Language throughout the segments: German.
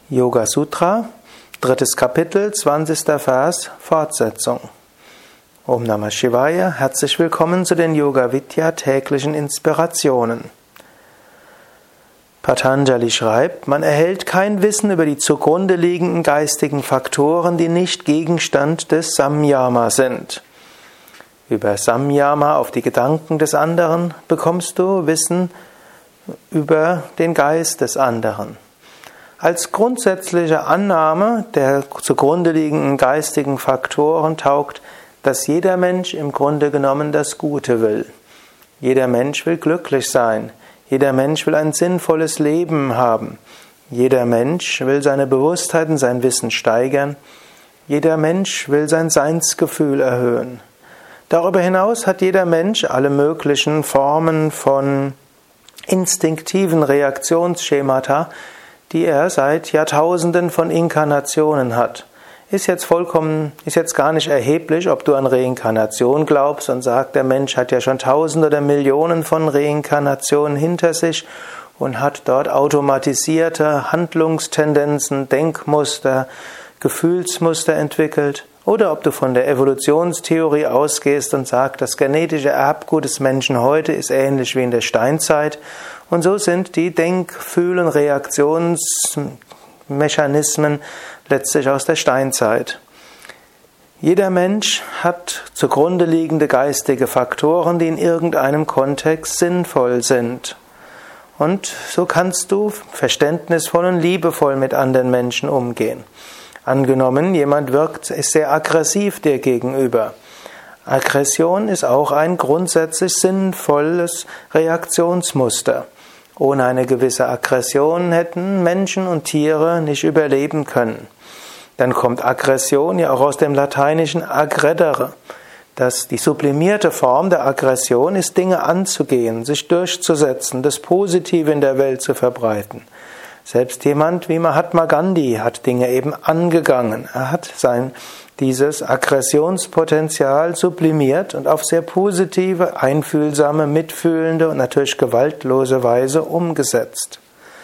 Yoga Sutra, 3. Kapitel, 20. Vers, Fortsetzung. Om Namah Shivaya, herzlich willkommen zu den Yoga Vidya täglichen Inspirationen. Patanjali schreibt, man erhält kein Wissen über die zugrunde liegenden geistigen Faktoren, die nicht Gegenstand des Samyama sind. Über Samyama auf die Gedanken des anderen bekommst du Wissen über den Geist des anderen. Als grundsätzliche Annahme der zugrunde liegenden geistigen Faktoren taugt, dass jeder Mensch im Grunde genommen das Gute will. Jeder Mensch will glücklich sein. Jeder Mensch will ein sinnvolles Leben haben. Jeder Mensch will seine Bewusstheit und sein Wissen steigern. Jeder Mensch will sein Seinsgefühl erhöhen. Darüber hinaus hat jeder Mensch alle möglichen Formen von instinktiven Reaktionsschemata, die er seit Jahrtausenden von Inkarnationen hat. Ist jetzt gar nicht erheblich, ob du an Reinkarnation glaubst und sagst, der Mensch hat ja schon Tausende oder Millionen von Reinkarnationen hinter sich und hat dort automatisierte Handlungstendenzen, Denkmuster, Gefühlsmuster entwickelt. Oder ob du von der Evolutionstheorie ausgehst und sagst, das genetische Erbgut des Menschen heute ist ähnlich wie in der Steinzeit. Und so sind die Denk-, Fühlen-, Reaktionsmechanismen letztlich aus der Steinzeit. Jeder Mensch hat zugrunde liegende geistige Faktoren, die in irgendeinem Kontext sinnvoll sind. Und so kannst du verständnisvoll und liebevoll mit anderen Menschen umgehen. Angenommen, jemand ist sehr aggressiv dir gegenüber. Aggression ist auch ein grundsätzlich sinnvolles Reaktionsmuster. Ohne eine gewisse Aggression hätten Menschen und Tiere nicht überleben können. Dann kommt Aggression ja auch aus dem lateinischen aggredere. Die sublimierte Form der Aggression ist, Dinge anzugehen, sich durchzusetzen, das Positive in der Welt zu verbreiten. Selbst jemand wie Mahatma Gandhi hat Dinge eben angegangen. Er hat dieses Aggressionspotenzial sublimiert und auf sehr positive, einfühlsame, mitfühlende und natürlich gewaltlose Weise umgesetzt.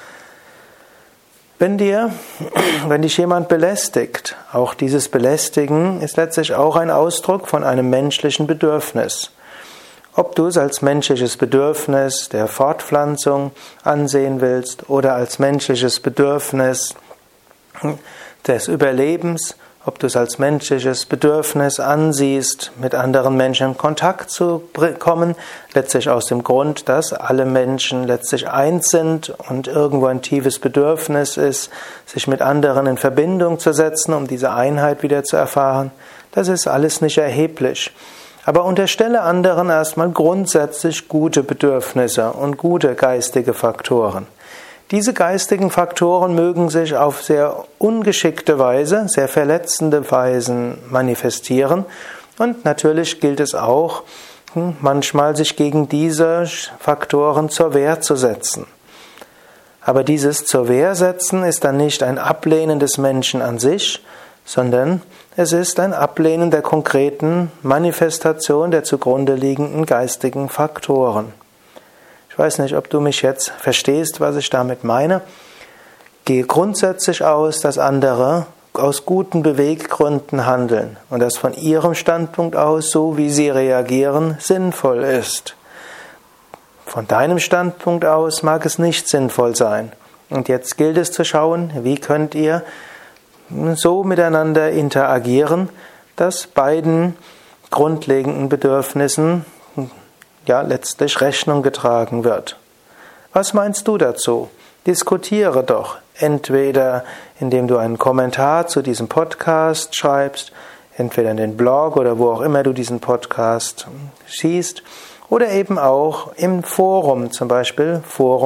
Wenn dich jemand belästigt, auch dieses Belästigen ist letztlich auch ein Ausdruck von einem menschlichen Bedürfnis. Ob du es als menschliches Bedürfnis der Fortpflanzung ansehen willst oder als menschliches Bedürfnis des Überlebens, ob du es als menschliches Bedürfnis ansiehst, mit anderen Menschen in Kontakt zu kommen, letztlich aus dem Grund, dass alle Menschen letztlich eins sind und irgendwo ein tiefes Bedürfnis ist, sich mit anderen in Verbindung zu setzen, um diese Einheit wieder zu erfahren, das ist alles nicht erheblich. Aber unterstelle anderen erstmal grundsätzlich gute Bedürfnisse und gute geistige Faktoren. Diese geistigen Faktoren mögen sich auf sehr ungeschickte Weise, sehr verletzende Weisen manifestieren. Und natürlich gilt es auch, manchmal sich gegen diese Faktoren zur Wehr zu setzen. Aber dieses zur Wehr setzen ist dann nicht ein Ablehnen des Menschen an sich, sondern es ist ein Ablehnen der konkreten Manifestation der zugrunde liegenden geistigen Faktoren. Ich weiß nicht, ob du mich jetzt verstehst, was ich damit meine. Gehe grundsätzlich aus, dass andere aus guten Beweggründen handeln und dass von ihrem Standpunkt aus, so wie sie reagieren, sinnvoll ist. Von deinem Standpunkt aus mag es nicht sinnvoll sein. Und jetzt gilt es zu schauen, wie könnt ihr so miteinander interagieren, dass beiden grundlegenden Bedürfnissen letztlich Rechnung getragen wird. Was meinst du dazu? Diskutiere doch, entweder indem du einen Kommentar zu diesem Podcast schreibst, entweder in den Blog oder wo auch immer du diesen Podcast siehst, oder eben auch im Forum, zum Beispiel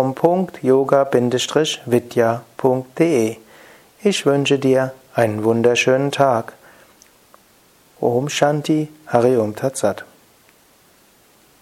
forum.yoga-vidya.de. Ich wünsche dir einen wunderschönen Tag. Om Shanti, Hari Om Tat Sat.